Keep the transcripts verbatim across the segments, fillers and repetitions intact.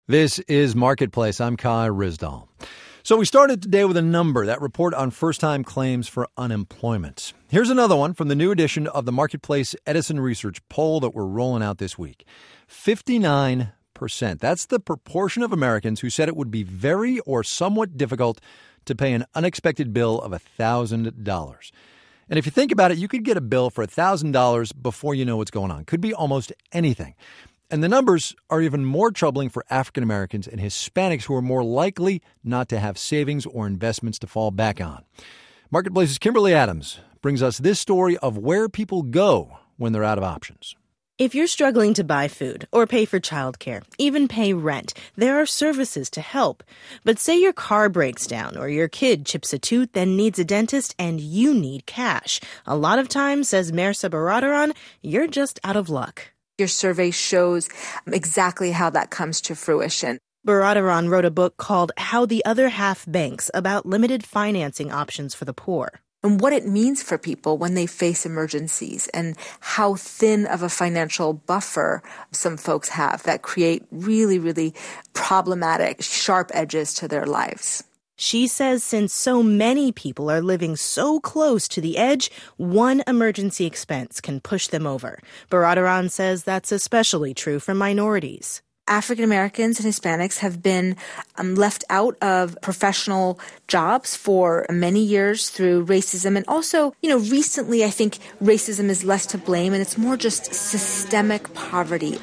This is Marketplace. I'm Kai Ryssdal. So we started today with a number, that report on first-time claims for unemployment. Here's another one from the new edition of the Marketplace Edison Research poll that we're rolling out this week. fifty-nine percent. That's the proportion of Americans who said it would be very or somewhat difficult to pay an unexpected bill of one thousand dollars. And if you think about it, you could get a bill for one thousand dollars before you know what's going on. Could be almost anything. And the numbers are even more troubling for African Americans and Hispanics, who are more likely not to have savings or investments to fall back on. Marketplace's Kimberly Adams brings us this story of where people go when they're out of options. If you're struggling to buy food or pay for childcare, even pay rent, there are services to help. But say your car breaks down or your kid chips a tooth and needs a dentist and you need cash. A lot of times, says Mehrsa Baradaran, you're just out of luck. Your survey shows exactly how that comes to fruition. Baradaran wrote a book called How the Other Half Banks about limited financing options for the poor. And what it means for people when they face emergencies and how thin of a financial buffer some folks have that create really, really problematic, sharp edges to their lives. She says since so many people are living so close to the edge, one emergency expense can push them over. Baradaran says that's especially true for minorities. African Americans and Hispanics have been um, left out of professional jobs for many years through racism. And also, you know, recently I think racism is less to blame and it's more just systemic poverty.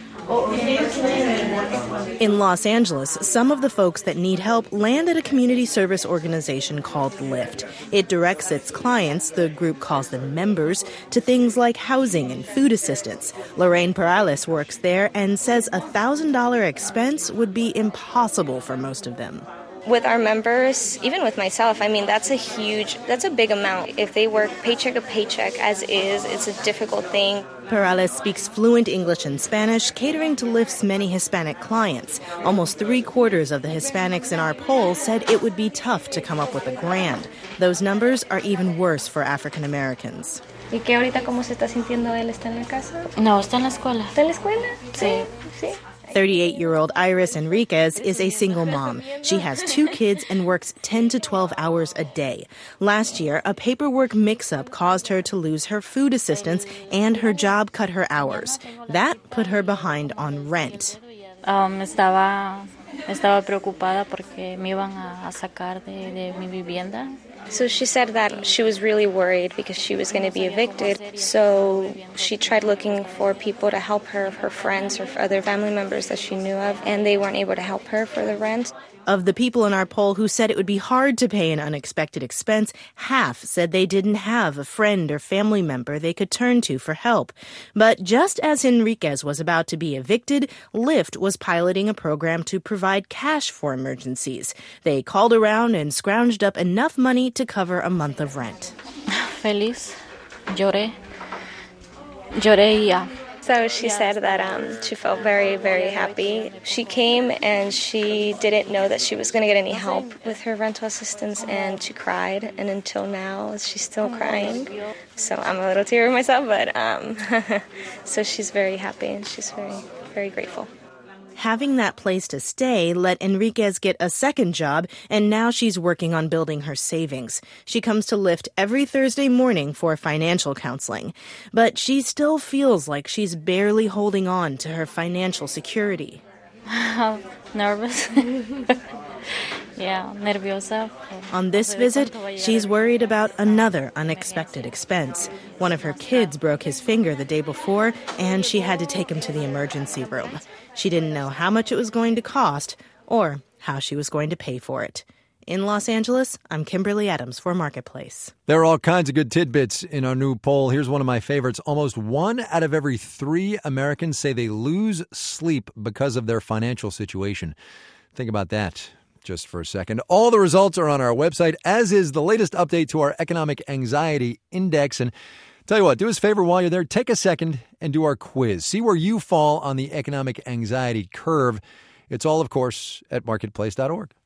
In Los Angeles, some of the folks that need help land at a community service organization called Lyft. It directs its clients, the group calls them members, to things like housing and food assistance. Lorraine Perales works there and says a one thousand dollars expense would be impossible for most of them. With our members, even with myself, I mean, that's a huge, that's a big amount. If they work paycheck to paycheck as is, it's a difficult thing. Perales speaks fluent English and Spanish, catering to Lyft's many Hispanic clients. Almost three quarters of the Hispanics in our poll said it would be tough to come up with a grand. Those numbers are even worse for African Americans. ¿Y qué ahorita cómo se está sintiendo él? ¿Está en la casa? No, está en la escuela. ¿Está en la escuela? Sí, sí. thirty-eight-year-old Iris Enriquez is a single mom. She has two kids and works ten to twelve hours a day. Last year, a paperwork mix-up caused her to lose her food assistance and her job cut her hours. That put her behind on rent. Um, estaba, estaba preocupada porque me iban a sacar de, de mi vivienda. So she said that she was really worried because she was going to be evicted. So she tried looking for people to help her, her friends or for other family members that she knew of, and they weren't able to help her for the rent. Of the people in our poll who said it would be hard to pay an unexpected expense, half said they didn't have a friend or family member they could turn to for help. But just as Enriquez was about to be evicted, Lyft was piloting a program to provide cash for emergencies. They called around and scrounged up enough money to cover a month of rent. Feliz. Lloré. Lloré y ya. So she said that um, she felt very, very happy. She came and she didn't know that she was going to get any help with her rental assistance, and she cried. And until now, she's still crying. So I'm a little teary myself, but um, so she's very happy and she's very, very grateful. Having that place to stay let Enriquez get a second job, and now she's working on building her savings. She comes to Lyft every Thursday morning for financial counseling. But she still feels like she's barely holding on to her financial security. Nervous. Yeah, nerviosa. On this visit, she's worried about another unexpected expense. One of her kids broke his finger the day before, and she had to take him to the emergency room. She didn't know how much it was going to cost or how she was going to pay for it. In Los Angeles, I'm Kimberly Adams for Marketplace. There are all kinds of good tidbits in our new poll. Here's one of my favorites. Almost one out of every three Americans say they lose sleep because of their financial situation. Think about that just for a second. All the results are on our website, as is the latest update to our Economic Anxiety Index. And tell you what, do us a favor while you're there. Take a second and do our quiz. See where you fall on the economic anxiety curve. It's all, of course, at marketplace dot org.